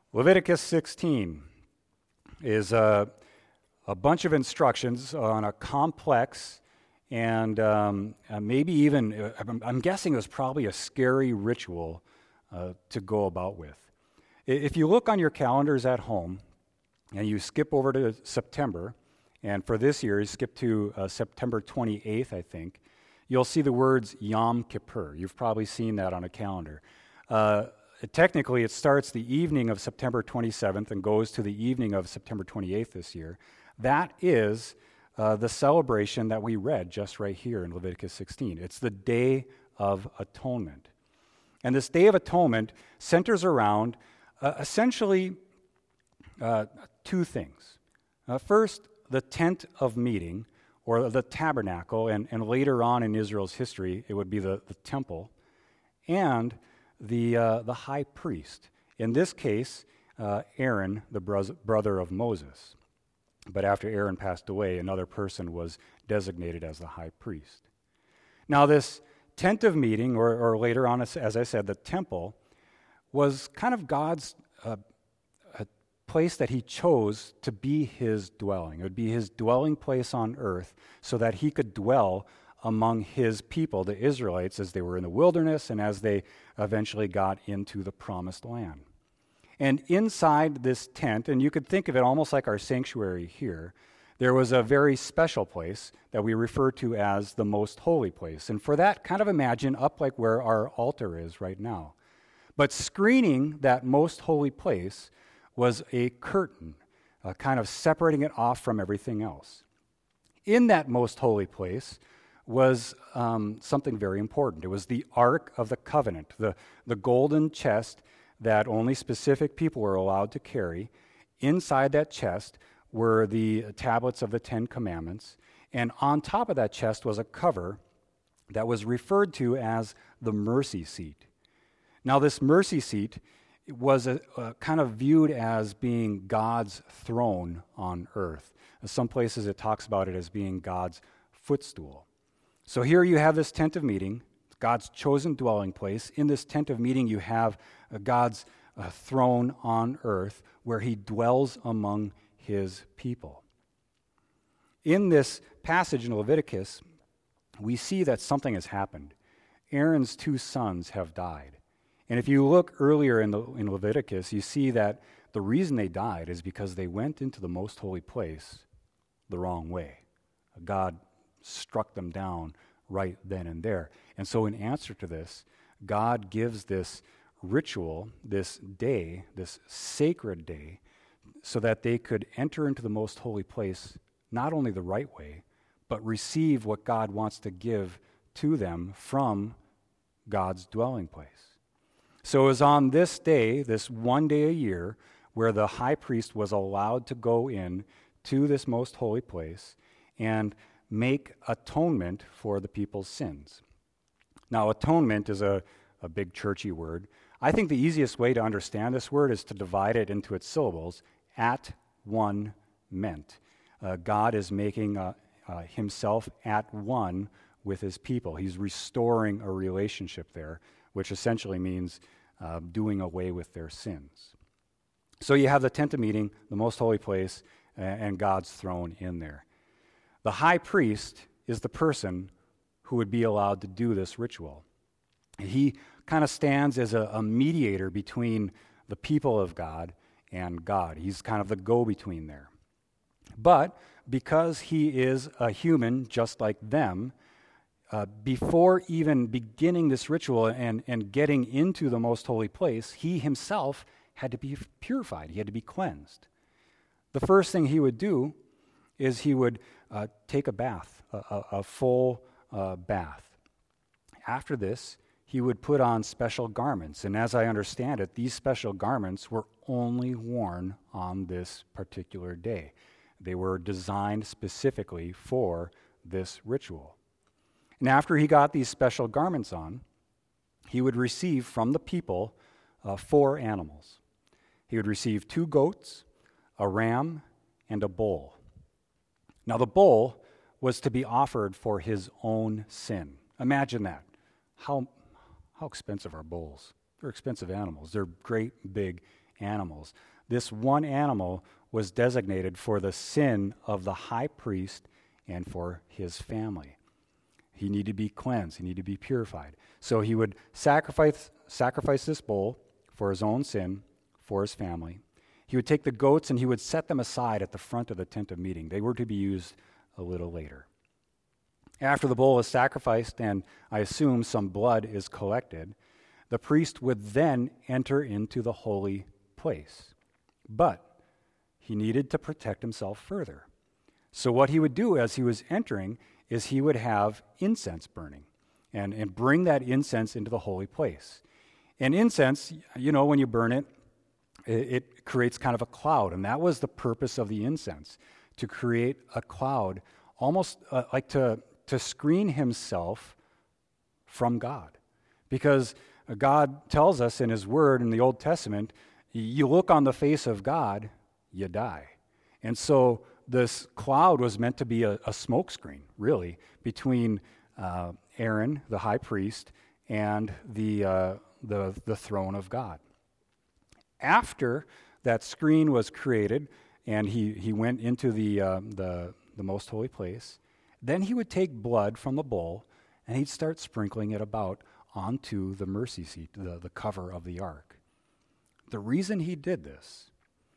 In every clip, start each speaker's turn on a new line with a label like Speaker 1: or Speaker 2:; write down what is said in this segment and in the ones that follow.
Speaker 1: Leviticus 16 is a bunch of instructions on a complex and maybe even, I'm guessing it was probably a scary ritual to go about with. If you look on your calendars at home and you skip over to September, and for this year you skip to September 28th, I think, you'll see the words Yom Kippur. You've probably seen that on a calendar. Technically, it starts the evening of September 27th and goes to the evening of September 28th this year. That is the celebration that we read just right here in Leviticus 16. It's the Day of Atonement. And this Day of Atonement centers around essentially two things. First, the tent of meeting, or the tabernacle, and later on in Israel's history, it would be the temple, and the high priest. In this case, Aaron, the brother of Moses. But after Aaron passed away, another person was designated as the high priest. Now, this tent of meeting, or later on, as I said, the temple, was kind of God's a place that he chose to be his dwelling. It would be his dwelling place on earth so that he could dwell among his people, the Israelites, as they were in the wilderness and as they eventually got into the promised land. And inside this tent, and you could think of it almost like our sanctuary here, there was a very special place that we refer to as the most holy place. And for that, kind of imagine up like where our altar is right now. But screening that most holy place was a curtain, kind of separating it off from everything else. In that most holy place was something very important. It was the Ark of the Covenant, the golden chest that only specific people were allowed to carry. Inside that chest were the tablets of the Ten Commandments, and on top of that chest was a cover that was referred to as the mercy seat. Now, this mercy seat was kind of viewed as being God's throne on earth. In some places it talks about it as being God's footstool. So here you have this tent of meeting, God's chosen dwelling place. In this tent of meeting you have God's throne on earth where he dwells among his people. In this passage in Leviticus, we see that something has happened. Aaron's two sons have died. And if you look earlier in Leviticus, you see that the reason they died is because they went into the most holy place the wrong way. God struck them down right then and there. And so in answer to this, God gives this ritual, this day, this sacred day, so that they could enter into the most holy place not only the right way, but receive what God wants to give to them from God's dwelling place. So it was on this day, this one day a year, where the high priest was allowed to go in to this most holy place and make atonement for the people's sins. Now, atonement is a big churchy word. I think the easiest way to understand this word is to divide it into its syllables. At one meant. God is making himself at one with his people. He's restoring a relationship there, which essentially means doing away with their sins. So you have the tent of meeting, the most holy place, and God's throne in there. The high priest is the person who would be allowed to do this ritual. He kind of stands as a mediator between the people of God and God. He's kind of the go-between there. But because he is a human just like them, before even beginning this ritual and getting into the most holy place, he himself had to be purified. He had to be cleansed. The first thing he would do is he would take a bath, a full bath. After this, he would put on special garments. And as I understand it, these special garments were only worn on this particular day. They were designed specifically for this ritual. And after he got these special garments on, he would receive from the people 4 animals. He would receive 2 goats, a ram, and a bull. Now the bull was to be offered for his own sin. Imagine that. How expensive are bulls? They're expensive animals. They're great, big animals. This one animal was designated for the sin of the high priest and for his family. He needed to be cleansed. He needed to be purified. So he would sacrifice this bull for his own sin, for his family. He would take the goats and he would set them aside at the front of the tent of meeting. They were to be used a little later. After the bull is sacrificed, and I assume some blood is collected, the priest would then enter into the holy place. But he needed to protect himself further. So what he would do as he was entering is he would have incense burning and bring that incense into the holy place. And incense, when you burn it, it creates kind of a cloud, and that was the purpose of the incense, to create a cloud, almost like to screen himself from God. Because God tells us in his word in the Old Testament, you look on the face of God, you die. And so this cloud was meant to be a smoke screen, really, between Aaron, the high priest, and the throne of God. After that screen was created and he went into the most holy place, then he would take blood from the bowl and he'd start sprinkling it about onto the mercy seat, the cover of the ark. The reason he did this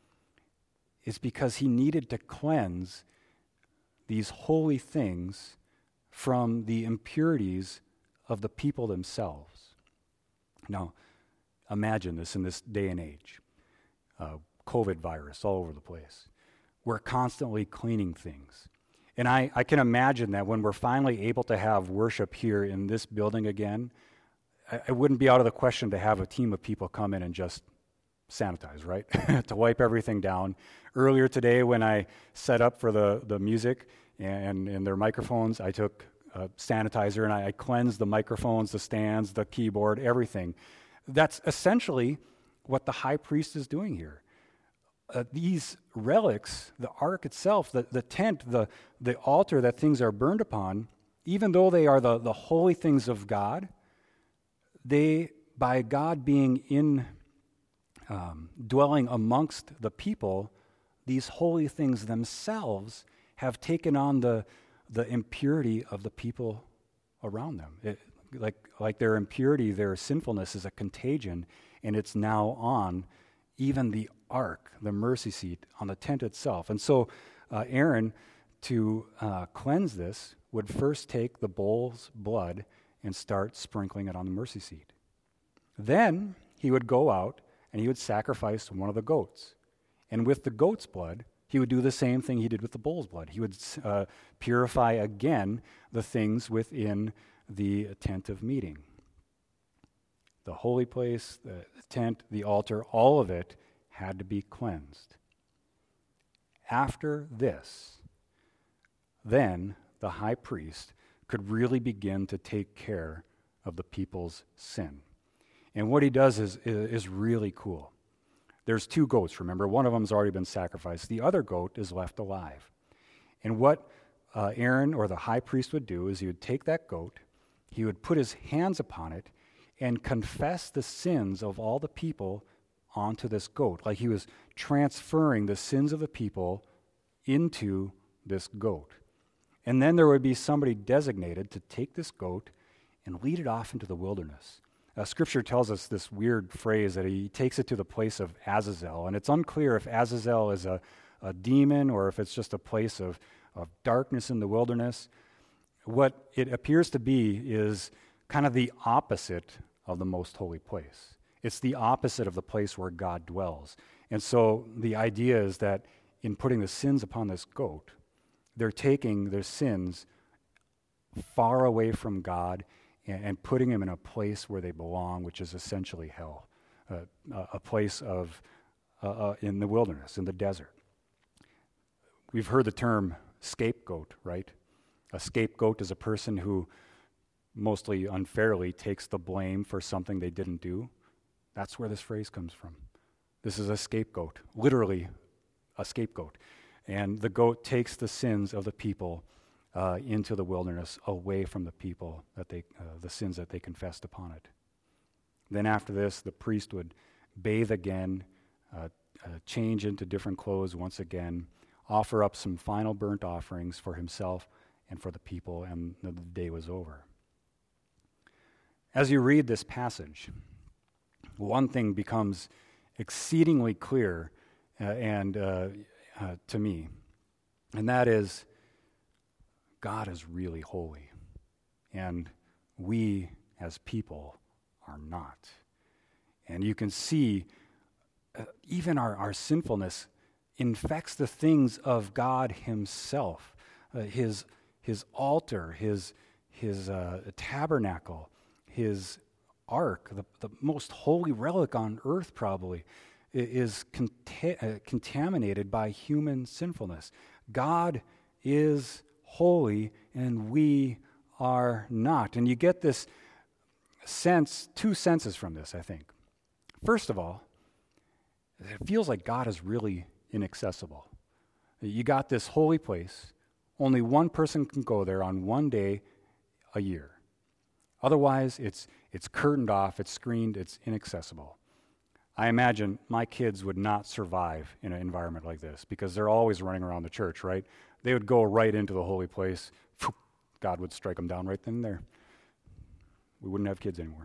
Speaker 1: is because he needed to cleanse these holy things from the impurities of the people themselves. Now, imagine this in this day and age. COVID virus all over the place. We're constantly cleaning things. And I can imagine that when we're finally able to have worship here in this building again, it wouldn't be out of the question to have a team of people come in and just sanitize, right? To wipe everything down. Earlier today when I set up for the music and their microphones, I took sanitizer and I cleansed the microphones, the stands, the keyboard, everything. That's essentially what the high priest is doing here. These relics, the ark itself, the tent, the altar that things are burned upon, even though they are the holy things of God, they, by God being dwelling amongst the people, these holy things themselves have taken on the impurity of the people around them. Like their impurity, their sinfulness is a contagion, and it's now on even the ark, the mercy seat, on the tent itself. And so Aaron, to cleanse this, would first take the bull's blood and start sprinkling it on the mercy seat. Then he would go out and he would sacrifice one of the goats. And with the goat's blood, he would do the same thing he did with the bull's blood. He would purify again the things within the tent of meeting. The holy place, the tent, the altar, all of it had to be cleansed. After this, then the high priest could really begin to take care of the people's sin. And what he does is really cool. There's two goats, remember? One of them's already been sacrificed. The other goat is left alive. And what Aaron, or the high priest, would do is he would take that goat, he would put his hands upon it, and confess the sins of all the people onto this goat. Like he was transferring the sins of the people into this goat. And then there would be somebody designated to take this goat and lead it off into the wilderness. Scripture tells us this weird phrase that he takes it to the place of Azazel. And it's unclear if Azazel is a demon or if it's just a place of darkness in the wilderness. What it appears to be is kind of the opposite of the most holy place. It's the opposite of the place where God dwells. And so the idea is that in putting the sins upon this goat, they're taking their sins far away from God and putting them in a place where they belong, which is essentially hell, a place of in the wilderness, in the desert. We've heard the term scapegoat, right? A scapegoat is a person who mostly unfairly takes the blame for something they didn't do. That's where this phrase comes from. This is a scapegoat, literally a scapegoat. And the goat takes the sins of the people into the wilderness, away from the people, that the sins that they confessed upon it. Then after this, the priest would bathe again, change into different clothes once again, offer up some final burnt offerings for himself and for the people, and the day was over. As you read this passage, one thing becomes exceedingly clear to me, and that is God is really holy, and we as people are not. And you can see even our sinfulness infects the things of God himself, his altar, his tabernacle, his ark, the most holy relic on earth probably, is contaminated by human sinfulness. God is holy and we are not. And you get this sense, two senses from this, I think. First of all, it feels like God is really inaccessible. You got this holy place. Only one person can go there on one day a year. Otherwise, it's curtained off, it's screened, it's inaccessible. I imagine my kids would not survive in an environment like this because they're always running around the church, right? They would go right into the holy place. God would strike them down right then and there. We wouldn't have kids anymore.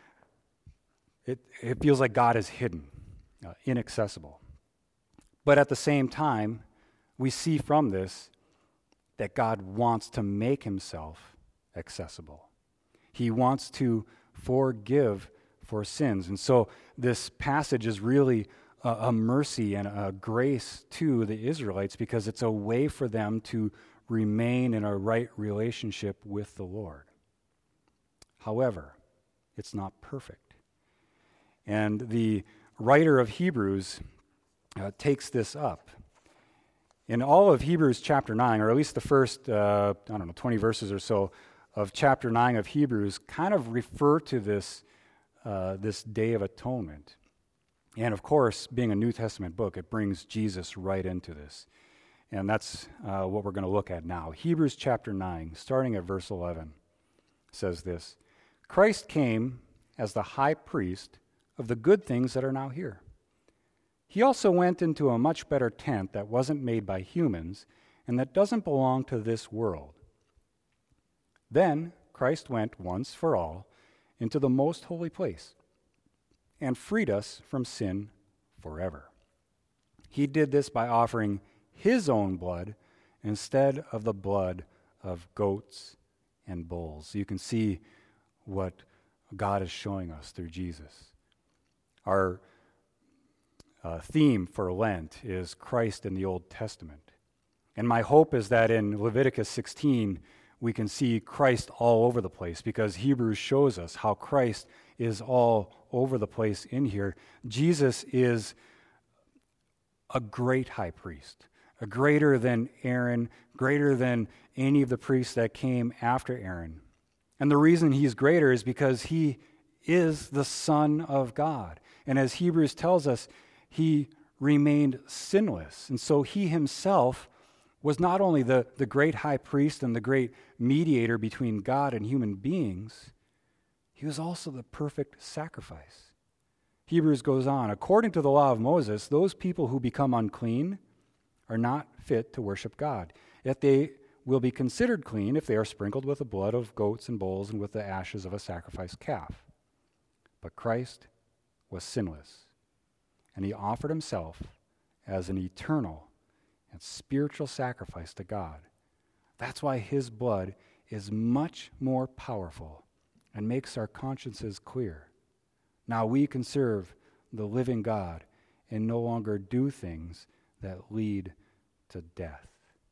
Speaker 1: It feels like God is hidden, inaccessible. But at the same time, we see from this that God wants to make himself accessible. He wants to forgive for sins. And so this passage is really a mercy and a grace to the Israelites because it's a way for them to remain in a right relationship with the Lord. However, it's not perfect. And the writer of Hebrews takes this up. In all of Hebrews chapter 9, or at least the first, 20 verses or so of chapter 9 of Hebrews kind of refer to this Day of Atonement. And of course, being a New Testament book, it brings Jesus right into this. And that's what we're going to look at now. Hebrews chapter 9, starting at verse 11, says this: Christ came as the high priest of the good things that are now here. He also went into a much better tent that wasn't made by humans and that doesn't belong to this world. Then Christ went once for all into the most holy place and freed us from sin forever. He did this by offering his own blood instead of the blood of goats and bulls. You can see what God is showing us through Jesus. Our theme for Lent is Christ in the Old Testament. And my hope is that in Leviticus 16, we can see Christ all over the place because Hebrews shows us how Christ is all over the place in here. Jesus is a great high priest, a greater than Aaron, greater than any of the priests that came after Aaron. And the reason he's greater is because he is the Son of God. And as Hebrews tells us, he remained sinless. And so he himself was not only the great high priest and the great mediator between God and human beings, he was also the perfect sacrifice. Hebrews goes on, according to the law of Moses, those people who become unclean are not fit to worship God. Yet they will be considered clean if they are sprinkled with the blood of goats and bulls and with the ashes of a sacrificed calf. But Christ was sinless, and he offered himself as an eternal and spiritual sacrifice to God. That's why his blood is much more powerful and makes our consciences clear. Now we can serve the living God and no longer do things that lead to death.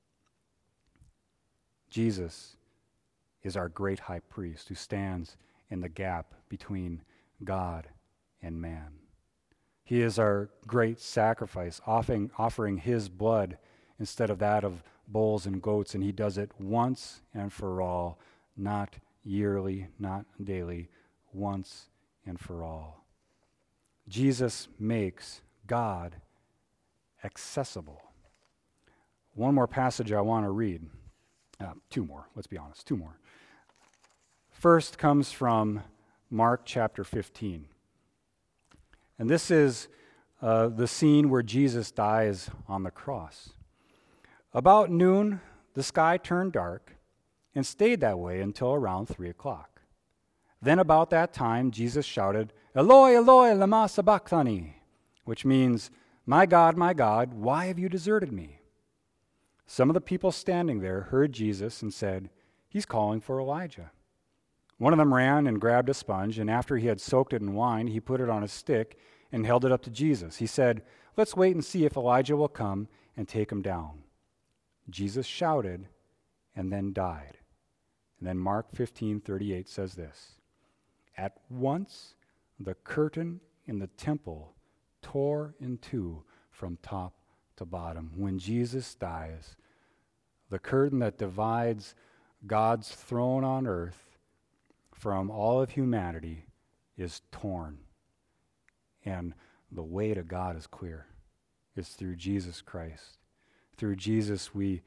Speaker 1: Jesus is our great high priest who stands in the gap between God and man. He is our great sacrifice, offering his blood instead of that of bulls and goats, and he does it once and for all, not yearly, not daily, once and for all. Jesus makes God accessible. One more passage I want to read. Two more, let's be honest, two more. First comes from Mark chapter 15. And this is the scene where Jesus dies on the cross. About noon, the sky turned dark and stayed that way until around 3 o'clock. Then about that time, Jesus shouted, "Eloi, Eloi, lama sabachthani," which means, my God, why have you deserted me?" Some of the people standing there heard Jesus and said, "He's calling for Elijah." One of them ran and grabbed a sponge, and after he had soaked it in wine, he put it on a stick and held it up to Jesus. He said, "Let's wait and see if Elijah will come and take him down." Jesus shouted and then died. And then Mark 15:38 says this, "At once the curtain in the temple tore in two from top to bottom." When Jesus dies, the curtain that divides God's throne on earth from all of humanity is torn. And the way to God is clear. It's through Jesus Christ. Through Jesus we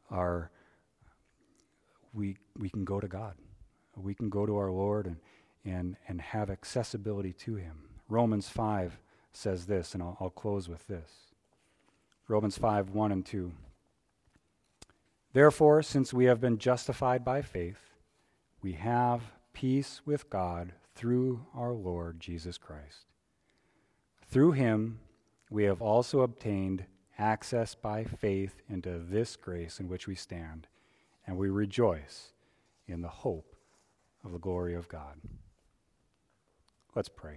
Speaker 1: can go to God. We can go to our Lord and have accessibility to him. Romans 5 says this, and I'll close with this. Romans 5, 1 and 2. "Therefore, since we have been justified by faith, we have peace with God through our Lord Jesus Christ. Through him we have also obtained access by faith into this grace in which we stand, and we rejoice in the hope of the glory of God." Let's pray.